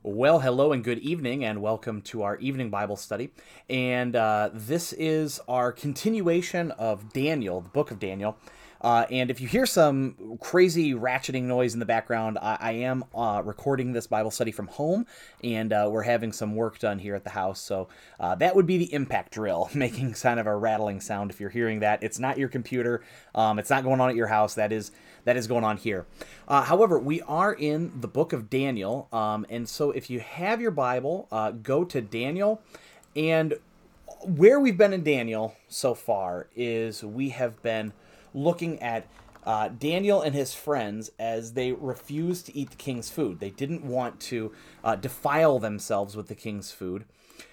Well, hello and good evening, and welcome to our evening Bible study. And this is our continuation of Daniel, the book of Daniel. And if you hear some crazy ratcheting noise in the background, I am recording this Bible study from home, and we're having some work done here at the house. So that would be the impact drill, making kind of a rattling sound. If you're hearing that, it's not your computer. It's not going on at your house. That is going on here. However, we are in the book of Daniel, and so if you have your Bible, go to Daniel. And where we've been in Daniel so far is we have been looking at Daniel and his friends as they refused to eat the king's food. They didn't want to defile themselves with the king's food.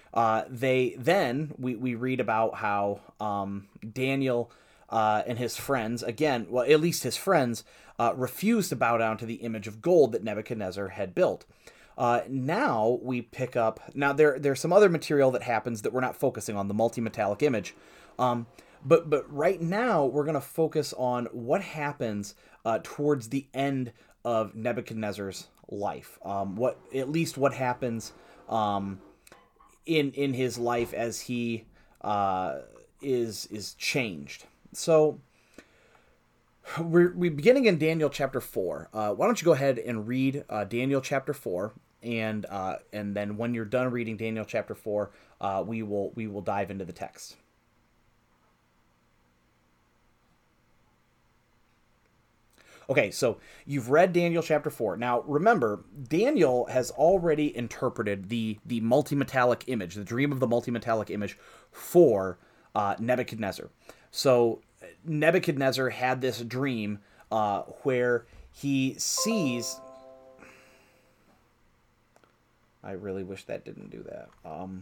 We read about how Daniel and his friends, again, well, at least his friends, refused to bow down to the image of gold that Nebuchadnezzar had built. Now we pick up. Now there's some other material that happens that we're not focusing on, the multi-metallic image. But right now we're going to focus on what happens towards the end of Nebuchadnezzar's life. What happens in his life as he is changed. So we're beginning in Daniel chapter 4. Why don't you go ahead and read Daniel chapter 4, and then when you're done reading Daniel chapter 4, we will dive into the text. Okay, so you've read Daniel chapter 4. Now, remember, Daniel has already interpreted the multi-metallic image, the dream of the multi-metallic image for Nebuchadnezzar. So Nebuchadnezzar had this dream where he sees... I really wish that didn't do that.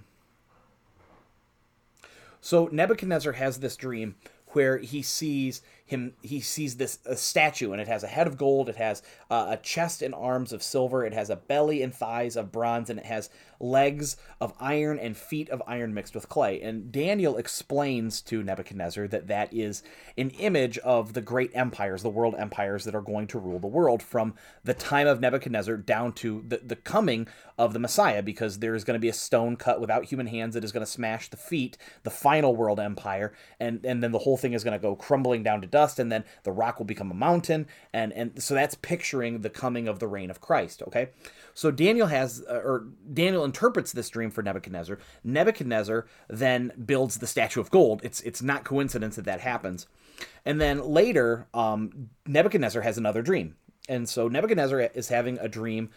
So Nebuchadnezzar has this dream where he sees this statue, and it has a head of gold, it has a chest and arms of silver, it has a belly and thighs of bronze, and it has legs of iron and feet of iron mixed with clay. And Daniel explains to Nebuchadnezzar that is an image of the great empires, the world empires that are going to rule the world from the time of Nebuchadnezzar down to the coming of the Messiah, because there is going to be a stone cut without human hands that is going to smash the feet, the final world empire, and then the whole thing is going to go crumbling down to dust, and then the rock will become a mountain, and so that's picturing the coming of the reign of Christ. Okay, so Daniel interprets this dream for Nebuchadnezzar. Nebuchadnezzar then builds the statue of gold. It's not coincidence that happens, and then later Nebuchadnezzar has another dream. And so Nebuchadnezzar is having a dream,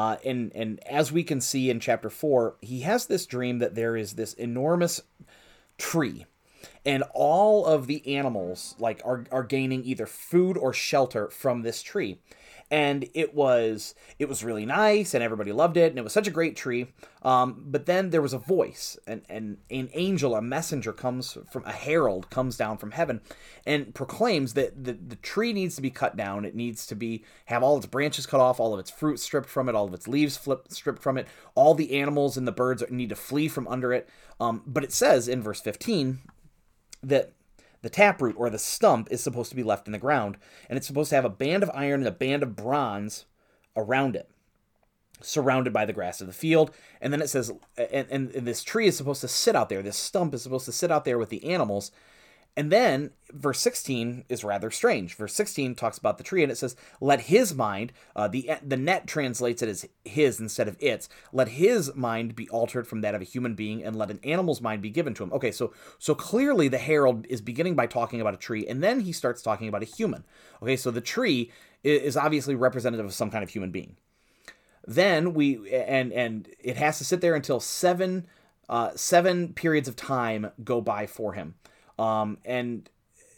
and as we can see in chapter 4, he has this dream that there is this enormous tree, and all of the animals are gaining either food or shelter from this tree. And it was really nice, and everybody loved it, and it was such a great tree. But then there was a voice, and an angel, a messenger a herald comes down from heaven, and proclaims that the tree needs to be cut down. It needs to have all its branches cut off, all of its fruit stripped from it, all of its leaves stripped from it. All the animals and the birds need to flee from under it. But it says in verse 15 that the taproot, or the stump, is supposed to be left in the ground, and it's supposed to have a band of iron and a band of bronze around it, surrounded by the grass of the field. And then it says, and this tree is supposed to sit out there, this stump is supposed to sit out there with the animals. And then verse 16 is rather strange. Verse 16 talks about the tree, and it says, let his mind, the net translates it as his instead of its, let his mind be altered from that of a human being, and let an animal's mind be given to him. Okay, so clearly the herald is beginning by talking about a tree, and then he starts talking about a human. Okay, so the tree is obviously representative of some kind of human being. Then and it has to sit there until seven periods of time go by for him. And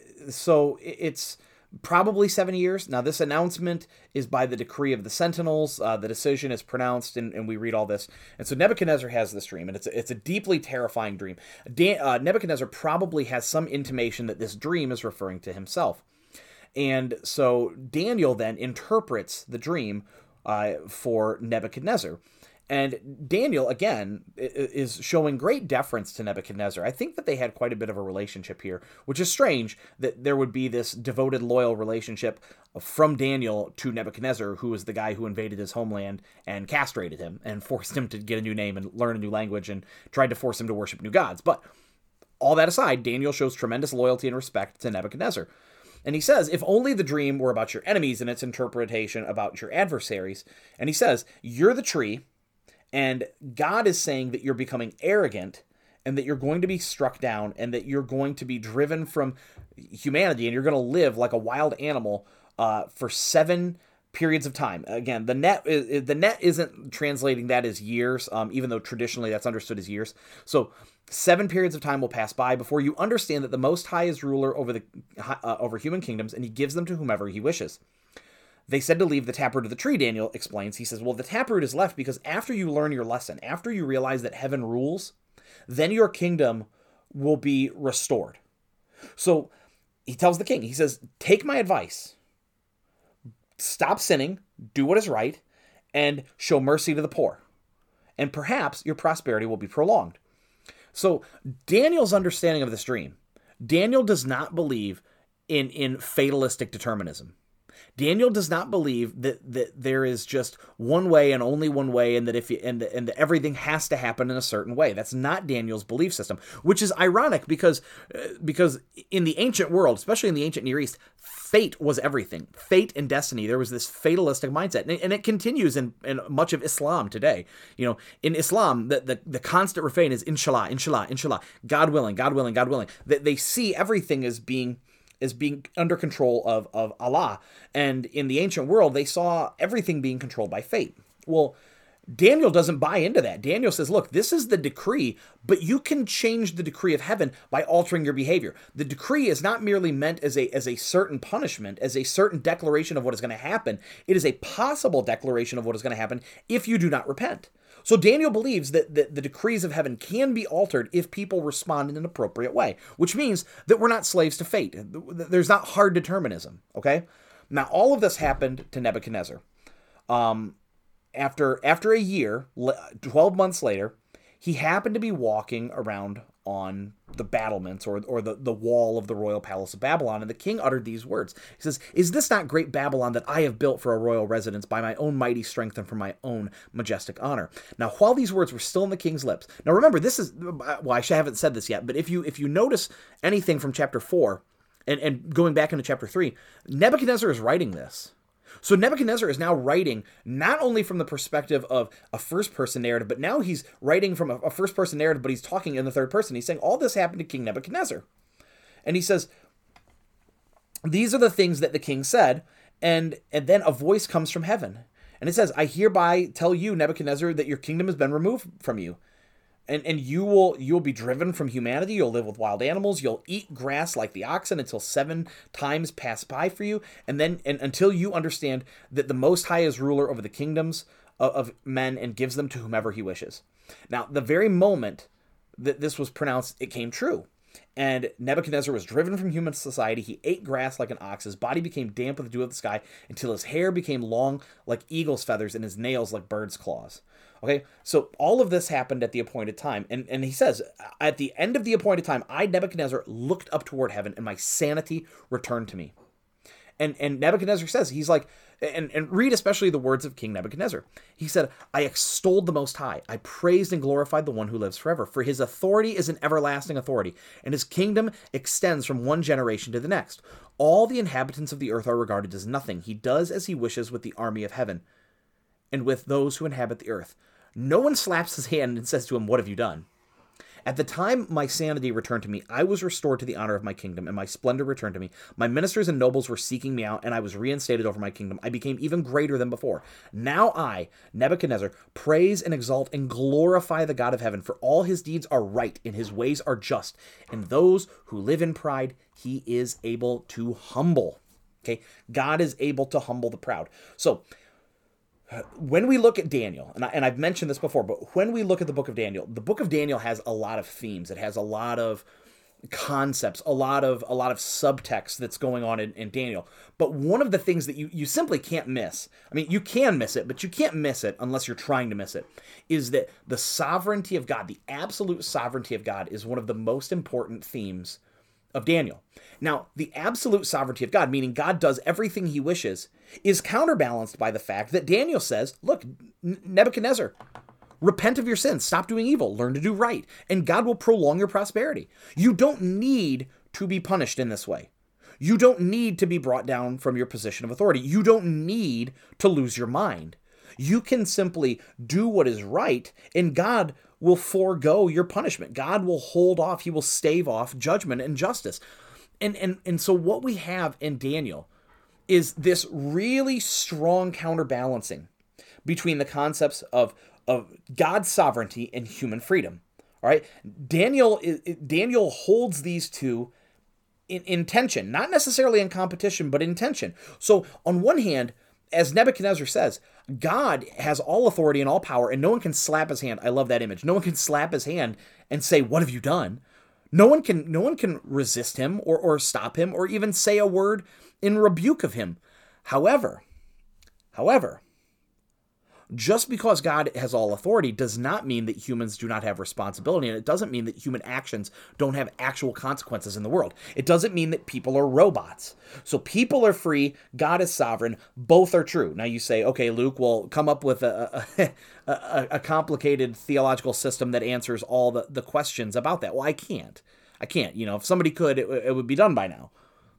so it's probably 7 years. Now, this announcement is by the decree of the sentinels. The decision is pronounced, and we read all this. And so Nebuchadnezzar has this dream, and it's a deeply terrifying dream. Nebuchadnezzar probably has some intimation that this dream is referring to himself. And so Daniel then interprets the dream for Nebuchadnezzar. And Daniel, again, is showing great deference to Nebuchadnezzar. I think that they had quite a bit of a relationship here, which is strange that there would be this devoted, loyal relationship from Daniel to Nebuchadnezzar, who was the guy who invaded his homeland and castrated him and forced him to get a new name and learn a new language and tried to force him to worship new gods. But all that aside, Daniel shows tremendous loyalty and respect to Nebuchadnezzar. And he says, if only the dream were about your enemies and its interpretation about your adversaries. And he says, you're the tree, and God is saying that you're becoming arrogant and that you're going to be struck down and that you're going to be driven from humanity and you're going to live like a wild animal for 7 periods of time. Again, the net isn't translating that as years, even though traditionally that's understood as years. So 7 periods of time will pass by before you understand that the Most High is ruler over human kingdoms, and he gives them to whomever he wishes. They said to leave the taproot of the tree, Daniel explains. He says, well, the taproot is left because after you learn your lesson, after you realize that heaven rules, then your kingdom will be restored. So he tells the king, he says, take my advice. Stop sinning, do what is right, and show mercy to the poor. And perhaps your prosperity will be prolonged. So Daniel's understanding of this dream, Daniel does not believe in fatalistic determinism. Daniel does not believe that there is just one way and only one way, and that that everything has to happen in a certain way. That's not Daniel's belief system, which is ironic because in the ancient world, especially in the ancient Near East, fate was everything. Fate and destiny. There was this fatalistic mindset, and it continues in much of Islam today. You know, in Islam, the constant refrain is inshallah, inshallah, inshallah. God willing, God willing, God willing. They see everything as being under control of Allah. And in the ancient world, they saw everything being controlled by fate. Well, Daniel doesn't buy into that. Daniel says, look, this is the decree, but you can change the decree of heaven by altering your behavior. The decree is not merely meant as a certain punishment, as a certain declaration of what is going to happen. It is a possible declaration of what is going to happen if you do not repent. So Daniel believes that the decrees of heaven can be altered if people respond in an appropriate way, which means that we're not slaves to fate. There's not hard determinism, okay? Now, all of this happened to Nebuchadnezzar. After a year, 12 months later, he happened to be walking around on the battlements or the wall of the royal palace of Babylon, and the king uttered these words. He says, "Is this not great Babylon that I have built for a royal residence by my own mighty strength and for my own majestic honor?" Now, while these words were still in the king's lips, now remember, this is, well, I haven't said this yet, but if you notice anything from chapter 4 and going back into chapter 3, Nebuchadnezzar is writing this. So Nebuchadnezzar is now writing not only from the perspective of a first-person narrative, but now he's writing from a first-person narrative, but he's talking in the third person. He's saying all this happened to King Nebuchadnezzar. And he says, these are the things that the king said, and then a voice comes from heaven. And it says, I hereby tell you, Nebuchadnezzar, that your kingdom has been removed from you. And you'll be driven from humanity. You'll live with wild animals. You'll eat grass like the oxen until 7 times pass by for you. And until you understand that the Most High is ruler over the kingdoms of men and gives them to whomever he wishes. Now, the very moment that this was pronounced, it came true. And Nebuchadnezzar was driven from human society. He ate grass like an ox. His body became damp with the dew of the sky until his hair became long like eagle's feathers and his nails like bird's claws. Okay, so all of this happened at the appointed time. And he says, at the end of the appointed time, I, Nebuchadnezzar, looked up toward heaven and my sanity returned to me. And Nebuchadnezzar says, he's like, and read especially the words of King Nebuchadnezzar. He said, I extolled the Most High. I praised and glorified the one who lives forever. For his authority is an everlasting authority, and his kingdom extends from one generation to the next. All the inhabitants of the earth are regarded as nothing. He does as he wishes with the army of heaven and with those who inhabit the earth. No one slaps his hand and says to him, what have you done? At the time my sanity returned to me, I was restored to the honor of my kingdom, and my splendor returned to me. My ministers and nobles were seeking me out, and I was reinstated over my kingdom. I became even greater than before. Now I, Nebuchadnezzar, praise and exalt and glorify the God of heaven, for all his deeds are right, and his ways are just. And those who live in pride, he is able to humble. Okay, God is able to humble the proud. So, when we look at Daniel, and I've mentioned this before, but when we look at the book of Daniel has a lot of themes. It has a lot of concepts, a lot of subtext that's going on in Daniel. But one of the things that you simply can't miss, I mean, you can miss it, but you can't miss it unless you're trying to miss it, is that the sovereignty of God, the absolute sovereignty of God, is one of the most important themes of Daniel. Now, the absolute sovereignty of God, meaning God does everything he wishes, is counterbalanced by the fact that Daniel says, look, Nebuchadnezzar, repent of your sins, stop doing evil, learn to do right, and God will prolong your prosperity. You don't need to be punished in this way. You don't need to be brought down from your position of authority. You don't need to lose your mind. You can simply do what is right, and God will forego your punishment. God will hold off. He will stave off judgment and justice. And so what we have in Daniel is this really strong counterbalancing between the concepts of God's sovereignty and human freedom. All right, Daniel holds these two in tension, not necessarily in competition, but in tension. So on one hand, as Nebuchadnezzar says, God has all authority and all power, and no one can slap his hand. I love that image. No one can slap his hand and say, "What have you done?" No one can resist him or stop him or even say a word in rebuke of him. However, just because God has all authority does not mean that humans do not have responsibility, and it doesn't mean that human actions don't have actual consequences in the world. It doesn't mean that people are robots. So people are free, God is sovereign, both are true. Now you say, okay, Luke, well, come up with a complicated theological system that answers all the questions about that. Well, I can't. If somebody could, it would be done by now.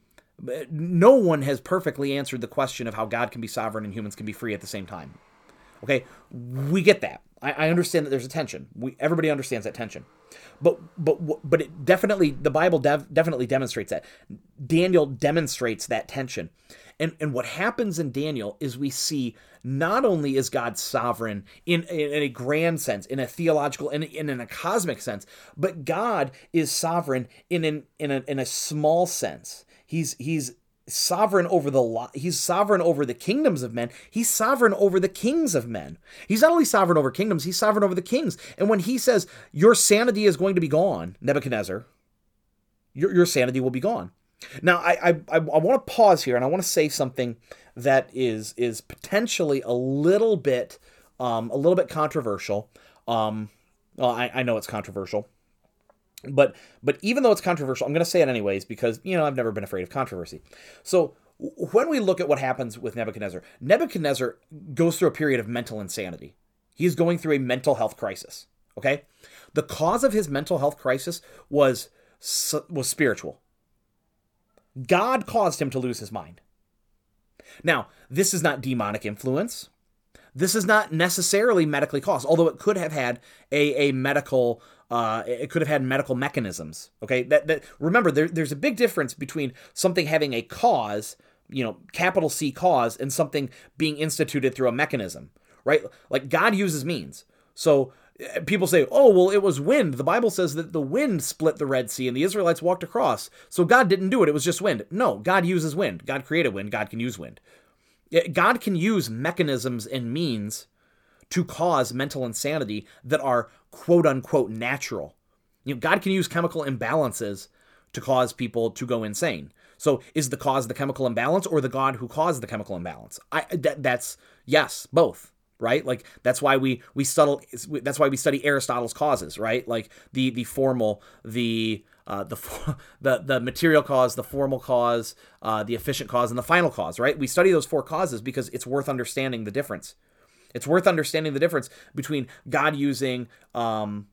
No one has perfectly answered the question of how God can be sovereign and humans can be free at the same time. Okay, we get that. I understand that there's a tension. Everybody understands that tension, but it definitely, the Bible definitely demonstrates that. Daniel demonstrates that tension, and what happens in Daniel is we see not only is God sovereign in a grand sense, in a theological, in a cosmic sense, but God is sovereign in a small sense. He's sovereign over he's sovereign over the kingdoms of men. He's sovereign over the kings of men. He's not only sovereign over kingdoms, he's sovereign over the kings. And when he says, your sanity is going to be gone, Nebuchadnezzar, your sanity will be gone. Now, I want to pause here, and I want to say something that is potentially a little bit controversial. Well, I know it's controversial. But even though it's controversial, I'm going to say it anyways because, I've never been afraid of controversy. So when we look at what happens with Nebuchadnezzar goes through a period of mental insanity. He's going through a mental health crisis, okay? The cause of his mental health crisis was spiritual. God caused him to lose his mind. Now, this is not demonic influence. This is not necessarily medically caused, although it could have had a medical it could have had medical mechanisms. Okay, that remember there's a big difference between something having a cause, capital C cause, and something being instituted through a mechanism, right? Like God uses means. So people say, "Oh, well, it was wind." The Bible says that the wind split the Red Sea and the Israelites walked across. So God didn't do it; it was just wind. No, God uses wind. God created wind. God can use wind. God can use mechanisms and means to cause mental insanity that are quote-unquote natural. God can use chemical imbalances to cause people to go insane. So is the cause the chemical imbalance or the God who caused the chemical imbalance? That's yes, both, right? Like that's why we study Aristotle's causes, right? Like the formal, the material cause, the formal cause, the efficient cause, and the final cause, right? We study those four causes because it's worth understanding the difference. It's worth understanding the difference between God using an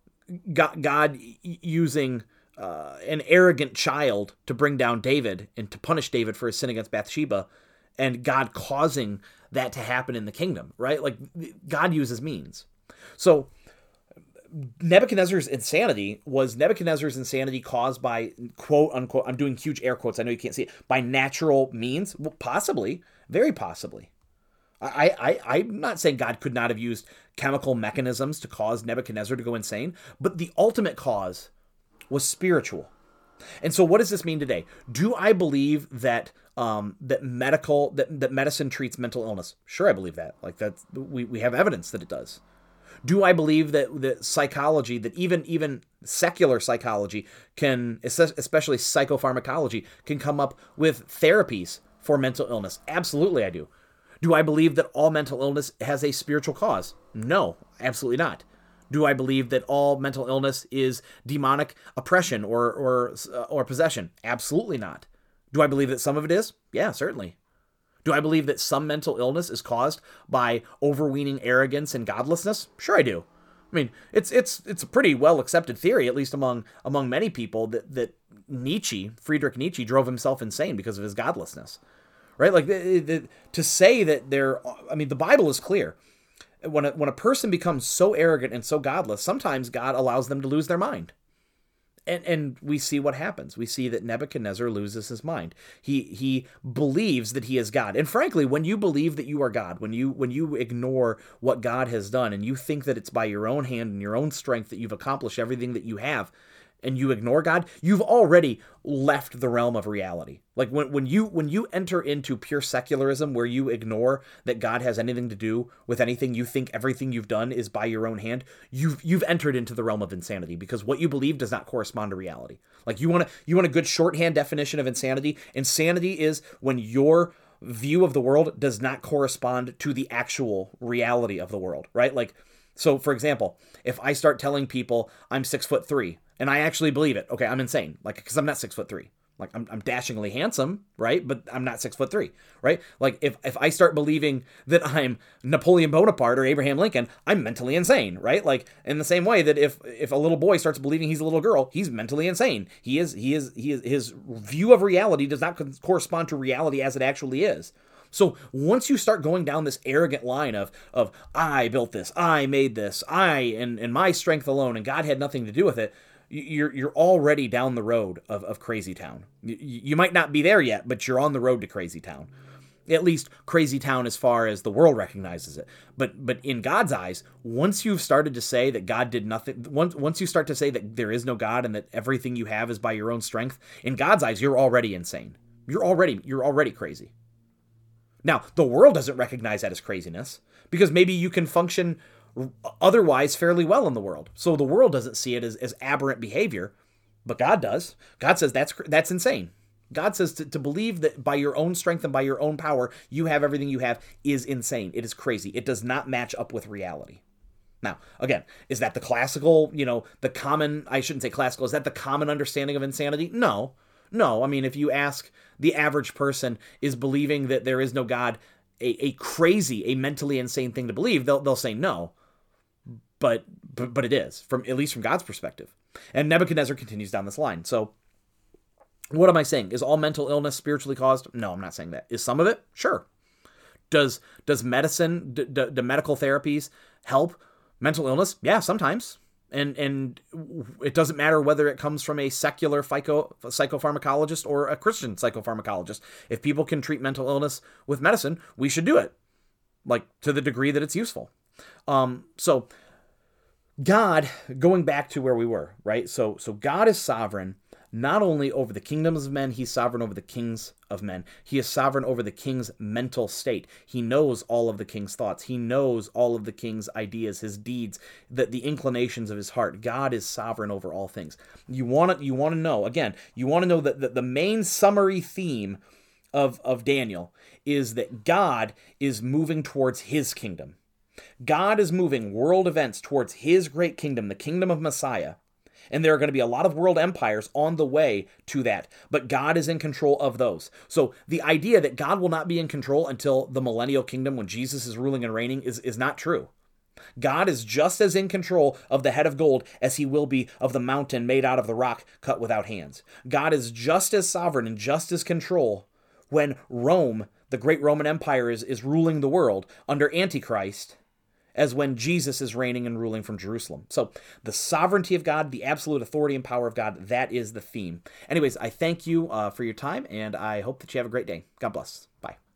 arrogant child to bring down David and to punish David for his sin against Bathsheba, and God causing that to happen in the kingdom, right? Like God uses means. So Nebuchadnezzar's insanity caused by quote unquote, I'm doing huge air quotes, I know you can't see it, by natural means? Well, possibly, very possibly. I'm not saying God could not have used chemical mechanisms to cause Nebuchadnezzar to go insane, but the ultimate cause was spiritual. And so what does this mean today? Do I believe that that medicine treats mental illness? Sure, I believe that. Like that we have evidence that it does. Do I believe that psychology, that even secular psychology can, especially psychopharmacology, can come up with therapies for mental illness? Absolutely, I do. Do I believe that all mental illness has a spiritual cause? No, absolutely not. Do I believe that all mental illness is demonic oppression or possession? Absolutely not. Do I believe that some of it is? Yeah, certainly. Do I believe that some mental illness is caused by overweening arrogance and godlessness? Sure, I do. I mean, it's a pretty well accepted theory, at least among many people, that Friedrich Nietzsche, drove himself insane because of his godlessness, right? Like to say that the Bible is clear. When a person becomes so arrogant and so godless, sometimes God allows them to lose their mind. And we see what happens. We see that Nebuchadnezzar loses his mind. He believes that he is God. And frankly, when you believe that you are God, when you ignore what God has done and you think that it's by your own hand and your own strength that you've accomplished everything that you have, and you ignore God, you've already left the realm of reality. Like when you enter into pure secularism, where you ignore that God has anything to do with anything, you think everything you've done is by your own hand, you've entered into the realm of insanity, because what you believe does not correspond to reality. Like you want a good shorthand definition of insanity? Insanity is when your view of the world does not correspond to the actual reality of the world, right? Like, so for example, if I start telling people I'm 6'3" and I actually believe it, okay, I'm insane. Like, because I'm not 6'3". Like I'm dashingly handsome, right? But I'm not 6'3", right? Like if I start believing that I'm Napoleon Bonaparte or Abraham Lincoln, I'm mentally insane, right? Like in the same way that if a little boy starts believing he's a little girl, he's mentally insane. His view of reality does not correspond to reality as it actually is. So once you start going down this arrogant line of I built this, I made this, I and my strength alone, and God had nothing to do with it, you're already down the road of Crazy Town. You might not be there yet, but you're on the road to Crazy Town. At least Crazy Town as far as the world recognizes it. But in God's eyes, once you've started to say that God did nothing, once you start to say that there is no God and that everything you have is by your own strength, in God's eyes, you're already insane. You're already crazy. Now, the world doesn't recognize that as craziness, because maybe you can function otherwise fairly well in the world. So the world doesn't see it as aberrant behavior, but God does. God says that's insane. God says to believe that by your own strength and by your own power, you have everything you have is insane. It is crazy. It does not match up with reality. Now, again, is that the classical, I shouldn't say classical, is that the common understanding of insanity? No. I mean, if you ask the average person, is believing that there is no God a crazy, a mentally insane thing to believe, they'll say no. But it is, at least from God's perspective. And Nebuchadnezzar continues down this line. So what am I saying? Is all mental illness spiritually caused? No, I'm not saying that. Is some of it? Sure. Does medicine, do medical therapies help mental illness? Yeah, sometimes. And it doesn't matter whether it comes from a secular psychopharmacologist or a Christian psychopharmacologist. If people can treat mental illness with medicine, we should do it, like to the degree that it's useful. So God, going back to where we were, right? So God is sovereign not only over the kingdoms of men, he's sovereign over the kings of men. He is sovereign over the king's mental state. He knows all of the king's thoughts. He knows all of the king's ideas, his deeds, the inclinations of his heart. God is sovereign over all things. You want to know, again, you want to know that the main summary theme of Daniel is that God is moving towards his kingdom. God is moving world events towards his great kingdom, the kingdom of Messiah. And there are going to be a lot of world empires on the way to that. But God is in control of those. So the idea that God will not be in control until the millennial kingdom when Jesus is ruling and reigning is not true. God is just as in control of the head of gold as he will be of the mountain made out of the rock cut without hands. God is just as sovereign and just as control when Rome, the great Roman Empire, is ruling the world under Antichrist, as when Jesus is reigning and ruling from Jerusalem. So the sovereignty of God, the absolute authority and power of God, that is the theme. Anyways, I thank you for your time, and I hope that you have a great day. God bless. Bye.